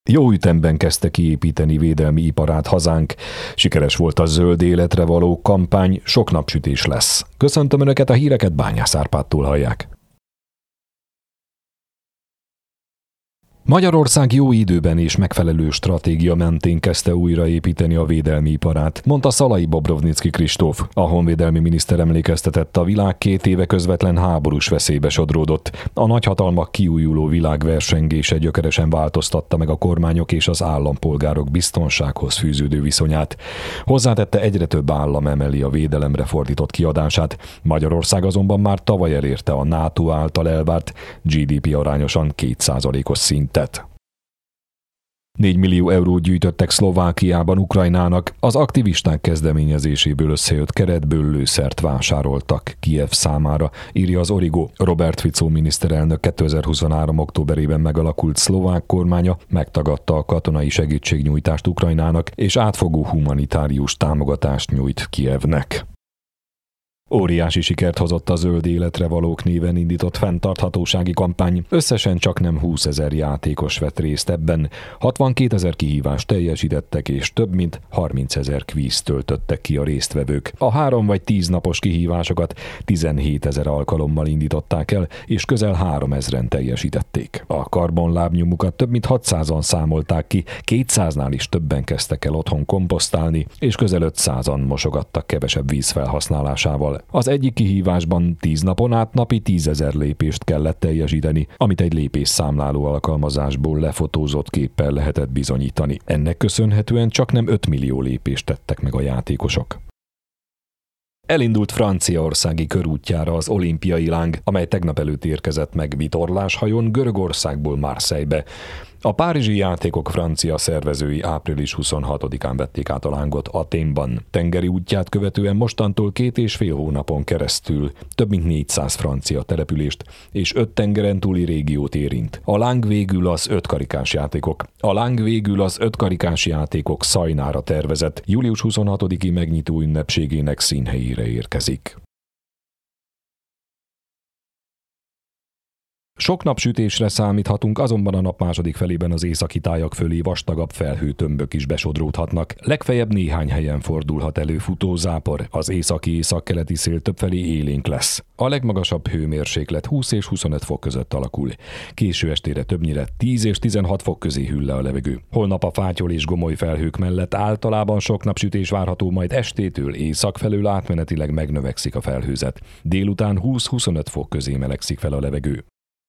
Jó ütemben kezdte kiépíteni védelmi iparát hazánk. Sikeres volt a zöld életre való kampány, sok napsütés lesz. Köszöntöm Önöket, a híreket Bányász Árpádtól hallják. Magyarország jó időben és megfelelő stratégia mentén kezdte újraépíteni a védelmi iparát, mondta Szalai Bobrovnicki Kristóf. A honvédelmi miniszter emlékeztetett, a világ 2 éve közvetlen háborús veszélybe sodródott. A nagyhatalmak kiújuló világversengése gyökeresen változtatta meg a kormányok és az állampolgárok biztonsághoz fűződő viszonyát. Hozzátette, egyre több állam emeli a védelemre fordított kiadását. Magyarország azonban már tavaly elérte a NATO által elvárt GDP arányosan 2%-os szint. 4 millió eurót gyűjtöttek Szlovákiában Ukrajnának, az aktivisták kezdeményezéséből összejött keretből lőszert vásároltak Kijev számára, írja az Origo. Robert Fico miniszterelnök 2023. októberében megalakult szlovák kormánya megtagadta a katonai segítségnyújtást Ukrajnának, és átfogó humanitárius támogatást nyújt Kijevnek. Óriási sikert hozott a Zöld életre valók néven indított fenntarthatósági kampány. Összesen csaknem 20 000 játékos vett részt ebben. 62 000 kihívást teljesítettek, és több mint 30 000 kvízt töltöttek ki a résztvevők. A 3 vagy 10 napos kihívásokat 17 000 alkalommal indították el, és közel 3 000-en teljesítették. A karbonlábnyomukat több mint 600-an számolták ki, 200-nál is többen kezdtek el otthon komposztálni, és közel 500-an mosogattak kevesebb víz felhasználásával. Az egyik kihívásban 10 napon át napi 10 000 lépést kellett teljesíteni, amit egy lépésszámláló alkalmazásból lefotózott képpel lehetett bizonyítani. Ennek köszönhetően csaknem 5 millió lépést tettek meg a játékosok. Elindult franciaországi körútjára az olimpiai láng, amely tegnap előtt érkezett meg vitorláshajón Görögországból Marseille-be. A párizsi játékok francia szervezői április 26-án vették át a lángot Athénban. Tengeri útját követően mostantól 2,5 hónapon keresztül több mint 400 francia települést és 5 tengeren túli régiót érint. A láng végül az 5 karikás játékok Szajnára tervezett július 26-i megnyitó ünnepségének színhelyére érkezik. Sok napsütésre számíthatunk, azonban a nap második felében az északi tájak fölé vastagabb felhőtömbök is besodródhatnak. Legfeljebb néhány helyen fordulhat elő futózápor, az északi-északkeleti szél többfelé élénk lesz. A legmagasabb hőmérséklet 20 és 25 fok között alakul. Késő estére többnyire 10 és 16 fok közé hűl le a levegő. Holnap a fátyol és gomoly felhők mellett általában sok napsütés várható, majd estétől észak felől átmenetileg megnövekszik a felhőzet. Délután 20-25 fok közé melegszik fel a levegő.